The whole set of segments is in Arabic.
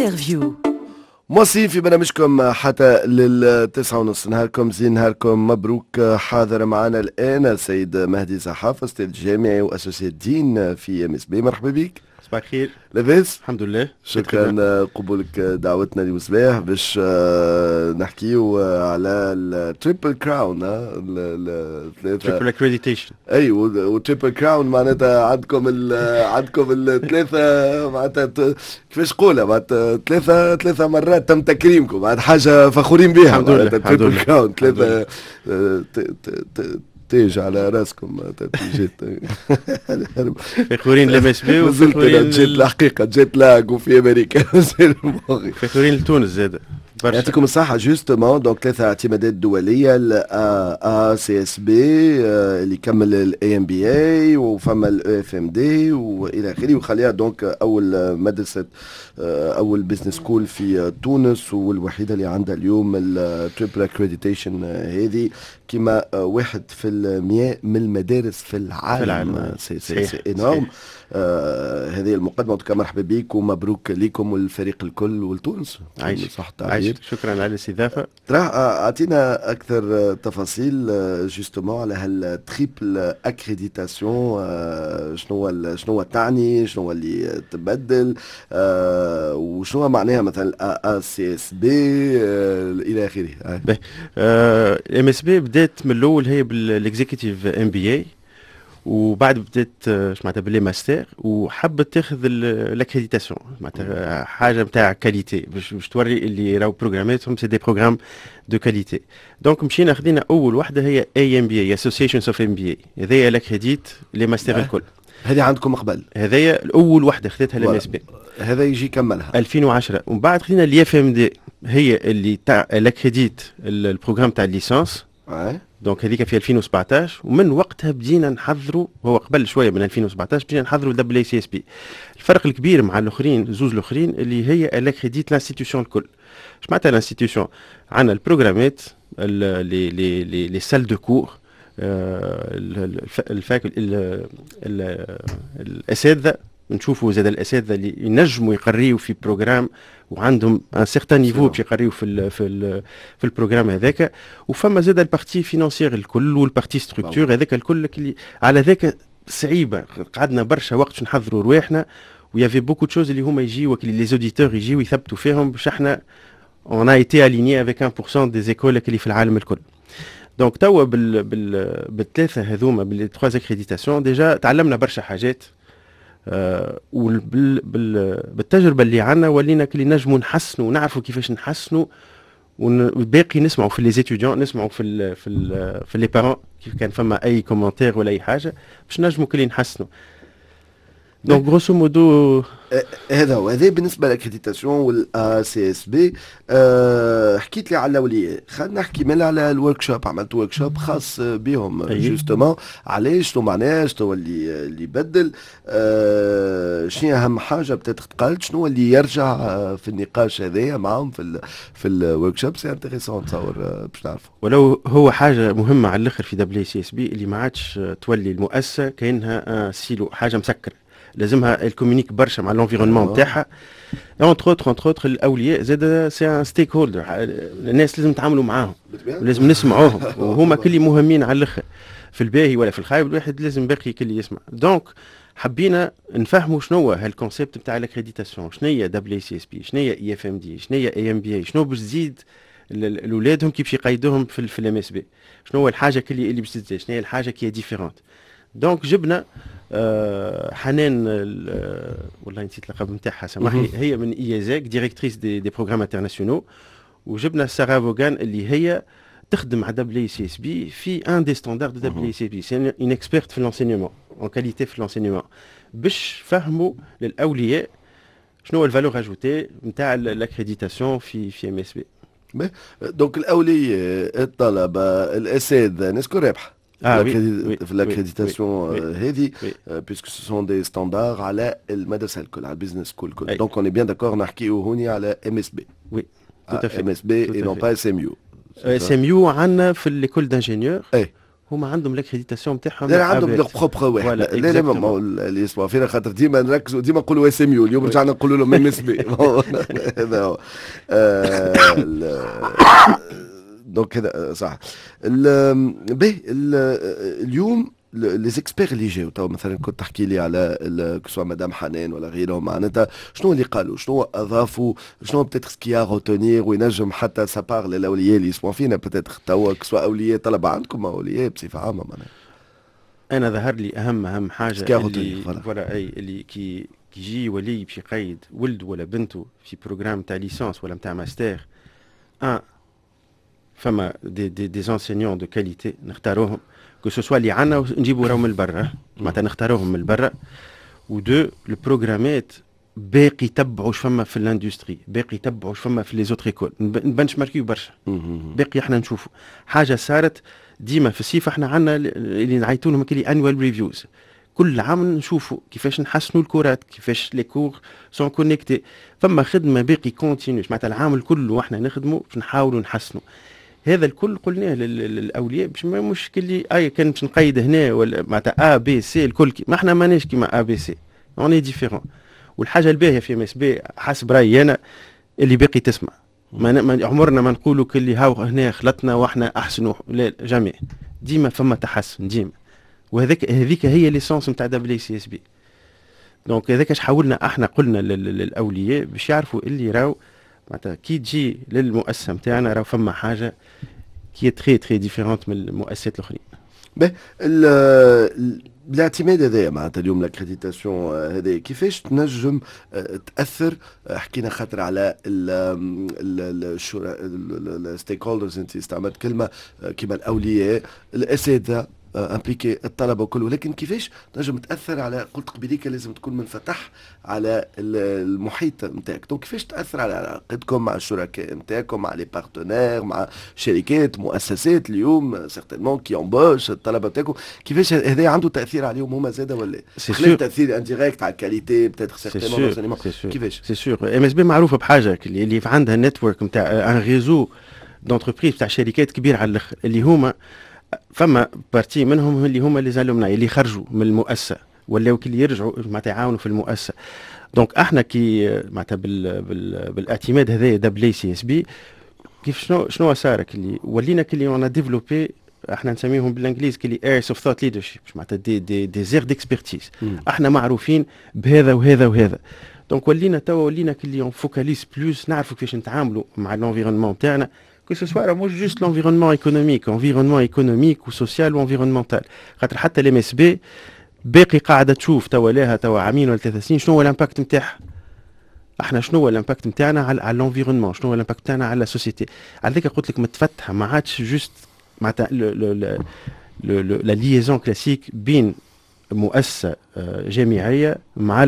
انترفيو. مواصلين في برنامجكم حتى لل9:30. نهاركم زين، نهاركم مبروك. حاضر معنا الآن السيد مهدي زحاف، أستاذ جامعي وأساسي الدين في MSB. مرحبا بك. صباح الخير. لاباس؟ الحمم لله. شكرا قبولك دعوتنا لمصباح باش نحكيو على التريبل كراون، تريبل اكريديتيشن. اي وتريبل كراون معناتها عندكم الثلاثه، معناتها كيفاش نقولها، معناتها ثلاثه مرات تم تكريمكم، معناتها حاجه فخورين بها. الحمد لله. تريبل كراون ثلاثه تاج على راسكم جيت فخورين لمس بي وفخورين جيت الحقيقه، جيت لاغ وفي امريكا. فخورين لتونس زاد. يعطيكم الصحة. جوستومون دونك 3 اعتمادات دولية، ال CSB اللي كمل ال AMBA وفما ال FMD والى اخره، وخليها دونك اول مدرسة اول بزنس سكول في تونس، والوحيدة اللي عندها اليوم التريبل اكريديتيشن هذه كما 1% من المدارس في العالم. سي انورم. هذه المقدمة. مرحبا بك ومبروك لكم والفريق الكل ولتونس. عايشك. شكرا على الاستضافة. اعطينا اكثر تفاصيل جوستومون على هالتريبل اكريديتاسيون. شنو تعني، شنو اللي تبدل، وشنو معناها مثلا ACSB الى اخره. MSB بدات من الاول هي بالاكزيكتيف MBA، وبعد بدات معناتها باللي ماستر، وحبت تاخذ الاكريديتاسيون معناتها حاجه نتاع كاليتي باش توري اللي راهو بروغراماتهم سي دي بروغرام دو كاليتي. دونك مشينا خدينا اول وحده هي AMBA Associations of MBA، هذايا الاكريديت لي ماستر الكل. هذه عندكم قبل؟ هذايا الاول وحده خذتها للMSB، هذا يجي كملها 2010. ومن بعد خدينا الي FMD، هي اللي تاع الاكريديت البروغرام تاع الليسانس. دونك هذيك في 2017، ومن وقتها بدينا نحضروا، هو قبل شويه من 2017 بدينا نحضروا WCSB. الفرق الكبير مع الاخرين زوز الاخرين اللي هي الاكريديت لانستيتيوشن الكل. اش معناتها لانستيتيوشن؟ عندنا البروغرامات، لي سال دو كور، الاساتذه نشوفوا زاد الاساتذه اللي ينجموا يقريوا في بروغرام وعندهم ان سيغتان نيفو باش يقريوا في البروغرام هذاك. وفما زاد البارتي فينانسيير الكل والبارتي ستركتور هذاك الكل اللي على ذاك صعيبه. قعدنا برشا وقت باش نحضروا رواحنا، ويافي بوكو دو شوز اللي هما يجيو لي زوديتور يجيو يثبتوا فيهم باش احنا اون ا ايتي اليني افيك 1% دي زيكول اللي في العالم الكل. دونك توا بالثلاثه هذوما بالتخوا اكريديتاسيون ديجا تعلمنا برشا حاجات. بالتجربه اللي عندنا ولينا كلي نجموا نحسنوا ونعرفوا كيفاش نحسنوا، والباقي نسمعوا في لي زيتيديون، نسمعوا في لي بارون كيف كان فما اي كومنتير ولا اي حاجه باش نجموا كلي نحسنوا. دونك غروسو مودو هذا هو. هذا بالنسبه للاكريديتاسيون والCSB. حكيت لي على الاولياء، خلينا نحكي من على الورك شوب. عملت ورك شوب خاص بهم جوستومون. علاش؟ شنو معناه؟ شنو اللي يبدل؟ شنو اهم حاجه بتاتر تقالت؟ شنو اللي يرجع في النقاش هذايا معهم في الورك شوب؟ سي انتريسون تصور باش نعرفوا. ولو هو حاجه مهمه على الاخر في WCSB اللي ما عادش تولي المؤسسه كانها سيلو، حاجه مسكره، لازمها الكومونيك برشا مع الانفيرونمون نتاعها. اونتر اوتر الاولياء زاد سي ان ستيك هولدر، الناس لازم نتعاملوا معاهم ولازم نسمعوهم، وهما كل مهمين على الاخر في الباهي ولا في الخايب، الواحد لازم باقي كل يسمع. دونك حبينا نفهموا شنو هو هالكونسيبت نتاع الاكريديتاسيون، شنو هي WCSB، شنو هي FMD، شنو هي AMBA، شنو باش تزيد الاولادهم كي باش يقيدوهم في MSB، شنو هو الحاجه اللي باش تزيد، شنو هي الحاجه كي ديفيرونت. دونك جبنا حنان والله نسيت اللقب نتاعها سامحني، هي من إيازاك ديريكتريس دي بروغرام انترناسيونال، وجبنا سارا فوغان اللي هي تخدم مع WCSB في ان دي ستاندار دو WCSB، سي اون اكسبيرت في لونسينيومون اون كاليتي في لونسينيومون، باش فهموا للاولياء شنو هو الفالور اجوتي نتاع الاكريديتاسيون في MSB. دونك الاولياء، الطلبه، الاساتذه، الناس كل رابحه في l'accréditation هذه، puisque ce sont des standards على المدرسة الكل، على البيزنس سكول الكل. donc on est bien d'accord نحكيو هوني على MSB. oui tout à fait. MSB et non pas SMU. SMU عندنا في l'école d'ingénieur، هما عندهم الاكريديتاسيون نتاعهم. لا عندهم لو بروبر واحد. لا لا ما اللي يسمعوا فينا خاطر ديما نركزوا ديما نقولوا اس ام يو، اليوم رجعنا نقولوا لهم ام اس بي. هذا هو. دونك هذا صح. اليوم لي زيكسبير اللي جاو تو مثلا كنت تحكي لي على كسوا مدام حنان ولا غيرهم، معناتها شنو اللي قالوا، شنو اضافوا، شنو بتاتر سكي روتونير وينجم حتى سابار للاولياء اللي يسمعوا فينا بتاتر توا كسوا اولياء طلبه عندكم اولياء بصفه عامه معناها. انا ظهر لي اهم حاجه اللي فوالا اي اللي كي يجي ولي باش يقيد ولد ولا بنته في بروجرام تاع ليسانس ولا نتاع ماستر، فما دي انسينيون دو كاليتي نختاروهم كو سوسوا اللي عندنا نجيبوا راهم من برا، معناتها نختاروهم من برا. ودو البروغرامات باقي يتبعوا فما في الاندستري، باقي يتبعوا فما في لي زوتر ايكول، نبنش ماركيو برشا. باقي احنا نشوفوا حاجه صارت ديما في الصيف، احنا عندنا اللي نعيطوا لهم كلي انوال ريفيوز، كل عام نشوفوا كيفاش نحسنوا الكورات، كيفاش لي كور سون كونيكتي. فما خدمه باقي كونتينيوس، معناتها العام الكل واحنا نخدموا باش نحاولوا نحسنوا. هذا الكل قلناه للاولياء باش ما مشكل لي اي كان باش نقيد هنا ولا معناتها ا بي سي الكل ما احنا ماناش كيما ا بي سي، اوني ديفيرون. والحاجه الباهيه في ام اس بي حسب رايي انا اللي باقي تسمع، ما عمرنا ما نقولوا كلي هاو هنا خلطنا واحنا احسنوا، لا جامي، ديما فما تحسن ديما. هذيك هي ليسونس نتاع دبليو سي اس بي. دونك هذاك اش حاولنا احنا قلنا للاولياء باش يعرفوا اللي راو معناتها كي تجي للمؤسسه نتاعنا راهو فما حاجه كي تري تري ديفيرونت من المؤسسات الاخرين. الاعتماد هذايا معناتها اليوم الاكريديتاسيون هذايا كيفاش تنجم تاثر؟ حكينا خاطر على الستيك هولدرز، انت استعملت كلمه كيما الاولياء الاساتذه امبليكي الطلبه وكل، ولكن كيفاش تنجم تاثر على، قلت قبيليك لازم تكون منفتح على المحيط نتاعك، دونك كيفاش تاثر على علاقتكم مع الشركاء نتاعكم، مع لي بارتنير، مع شركات مؤسسات اليوم سيغتينمون كي امبوش الطلبه نتاعكم، كيفاش هذا عنده تاثير عليهم هما زاده ولا خلال تاثير انديريكت على الكاليتي بتاتر سيغتينمون؟ كيفاش سي سور ام اس بي معروفه بحاجه اللي عندها نتورك نتاع ان ريزو دونتربريز تاع شركات كبيره على الاخر، اللي هما فما بارتي منهم اللي هما لي زالومناي اللي خرجوا من المؤسسه ولاو كي يرجعوا معناتها يعاونوا في المؤسسه. دونك احنا كي معناتها بالاعتماد هذايا دبليو سي اس بي كيف شنو صار اللي ولينا كلي اون ديفلوبي، احنا نسميهم بالانجليزي كلي ايرز اوف ثوت ليدرشيب، معناتها دي زير ديكسبرتيز، احنا معروفين بهذا وهذا وهذا. دونك ولينا كلي اون فوكاليز بلوس، نعرفوا كيفاش نتعاملوا مع l'environnement تاعنا، que ce soit moi juste l'environnement économique ou social ou environnemental. خاطر حتى الام اس بي باقي قاعده تشوف توا لها توا عامين ولا 3 سنين شنو هو الامباكت نتاعها، احنا شنو هو الامباكت نتاعنا على الانفيرونمون، شنو هو الامباكت نتاعنا على السوسيتي. على ذلك قلت لك متفتحه، ما عادش جوست معناتها لا ليزون كلاسيك بين مؤسسه جامعيه مع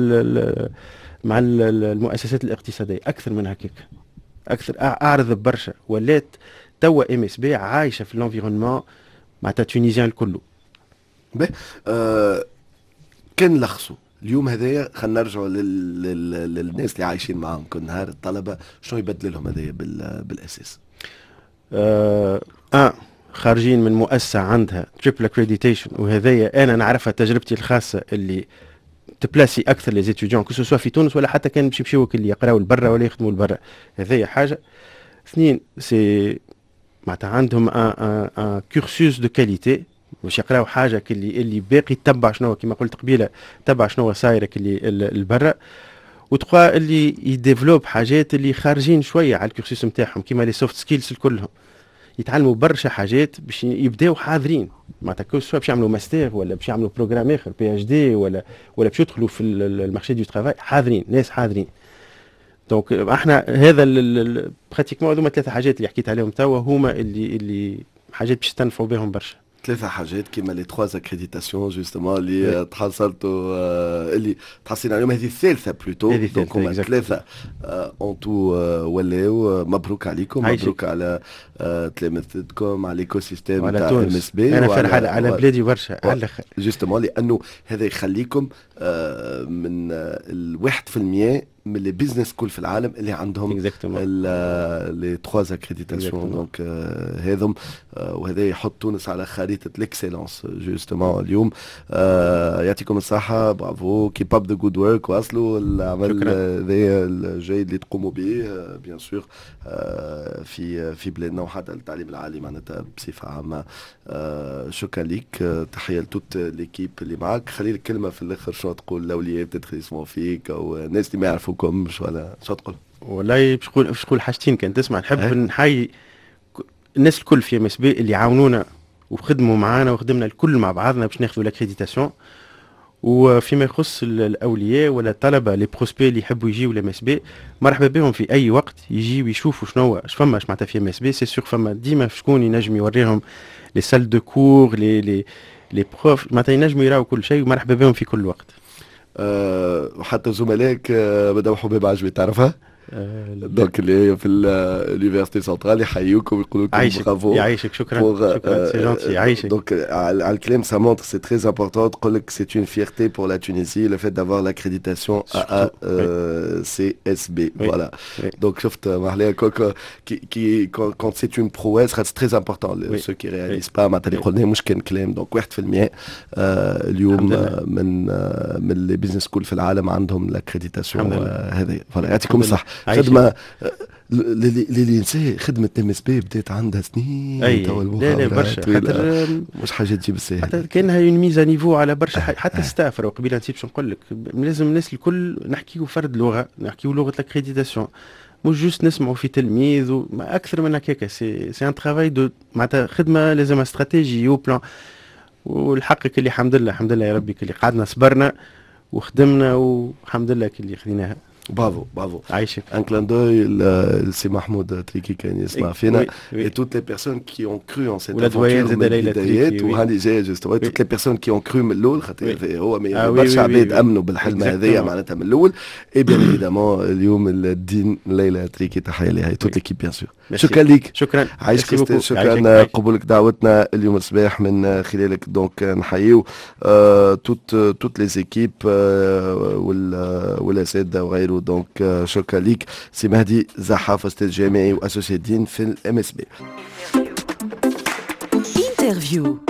المؤسسات الاقتصاديه، اكثر من هكاك، اكثر اعرض برشا. ولات توا ام اس بي عايشه في الانفيرونمون معناتها تونيزيان الكل. كان لخصوا اليوم هذايا، خلينا نرجعوا للناس اللي عايشين معاهم كل نهار، الطلبه شنو يبدل لهم هذايا بالاساس؟ خارجين من مؤسسه عندها تريبل اكريديتيشن، وهذايا انا نعرفها تجربتي الخاصه اللي تبلاسي اكثر لي زيتيديون كو سوا في تونس ولا حتى كان يمشيو اللي يقراو لبرا ولا يخدموا لبرا. هذايا حاجه. اثنين سي معناتها عندهم ان كورسوس دو كاليتي باش يقراو حاجه اللي باقي تتبع شنو كما قلت قبيله، تبع شنو صايره اللي لبرا. وتخوا اللي يديفلوب حاجات اللي خارجين شويه على الكورسوس نتاعهم كيما لي سوفت سكيلز كلهم، يتعلموا برشا حاجات باش يبداو حاضرين، معناتها كو سوا باش يعملوا ماستر ولا باش يعملوا بروغرام اخر بي اتش دي ولا باش يدخلوا في المارشي دو ترافاي، حاضرين ناس حاضرين. دونك احنا هذا براتيكمون هذوما 3 حاجات اللي حكيت عليهم توا هما اللي حاجات باش تنفعوا بهم برشا. 3 حاجات كيما لي 3 اكريديتاسيون جوستومون اللي تحصلتوا اللي تحصلنا عليهم، هذه الثالثه بلوتو، دونك هما 3 اونتو ولاو. مبروك عليكم، مبروك على تلامذتكم، على الايكو سيستيم تاع ام اس بي. انا فرح على بلادي برشا على الاخر جوستومون، لانه هذا يخليكم من ال1% من لي بيزنس سكول في العالم اللي عندهم لي 3 اكريديتاسيون. دونك هذم وهذا يحط تونس على خريطه الاكسلونس جوستومون اليوم. يعطيكم الصحه، برافو، كيب اب ذا جود ورك، واصلوا العمل هذا الجيد اللي تقوموا به بيان سور في بلادنا وحتى التعليم العالي معناتها بصفه عامه. شكرا ليك، تحيه لتوت ليكيب اللي معك. خلي لك كلمه في الاخر، شنو تقول الاولياء بتدخل يسمعوا فيك او الناس اللي ما يعرفوكمش، ولا شنو تقول؟ والله باش نقول حاجتين. كان تسمع نحب نحيي الناس الكل في ام اس بي اللي عاونونا وخدموا معانا وخدمنا الكل مع بعضنا باش ناخذوا الاكريديتاسيون. وفيما يخص الاولياء ولا الطلبه لي بروسبي اللي يحبوا يجيو لام اس بي، مرحبا بهم في اي وقت يجيو يشوفوا شنو اش فما معناتها في ام اس بي. سي سور فما ديما شكون ينجم يوريهم لي سال دو كور لي بروف، معناتها ينجموا يراو كل شيء، ومرحبا بهم في كل وقت. وحتى زملائك بداو حبيب عجبي تعرفها؟ دونك اللي هي في اليونيفرسيتي سنترال يحيوكم ويقولوا لكم برافو. يعيشك، شكرا شكرا، سي جونتي، يعيشك. دونك على الكلام ça montre c'est très important. تقول لك c'est une fierté pour la Tunisie le fait d'avoir l'accréditation AACSB. Voilà. Donc شفت محليا كي quand c'est une prouesse c'est très important. Ceux qui réalisent pas معناتها اللي قلنا مش كان كلام. دونك 1% اليوم من لي بيزنس سكول في العالم عندهم الاكريديتاسيون هذه. فوالا يعطيكم الصحه. خدمه اللي نسى خدمه ام اس بي بدات عندها سنين توا. لا برشا، خاطر مش حاجه تجيب الساهل، حتى كانها اون ميزا نيفو على برشا حتى ستاف. قبيله نسيت باش نقول لك، لازم الناس الكل نحكيو فرد لغه، نحكيو لغه الاكريديتاسيون، مش جوست نسمعوا في تلميذ وما اكثر من هكاك. سي ان ترافاي دو معناتها خدمه لازم استراتيجي وبلان. والحق اللي الحمد لله يا ربي اللي قعدنا صبرنا وخدمنا والحمد لله اللي خديناها. برافو برافو. عايشك. Un clin d'œil, c'est Mahmoud Triki qui يسمع فينا et toutes les personnes qui ont cru en cette aventure من البدايات. وهاني جاي جوستو toutes les personnes qui ont cru من الأول، خاطر هو برشا عباد أمنوا بالحلم هذايا معناتها من الأول. et bien évidemment اليوم الدين ليلى تريكي تحية لها toute l'équipe bien sûr. شكرا ليك. شكرا. عايشك، شكرا قبولك دعوتنا اليوم الصباح من خلالك. دونك نحييو toutes les équipes والأساتذة وغيره. دونك شكرا ليك سي مهدي زحاف، استاذ جامعي واسوسيي الدين في الام اس بي. انترفيو.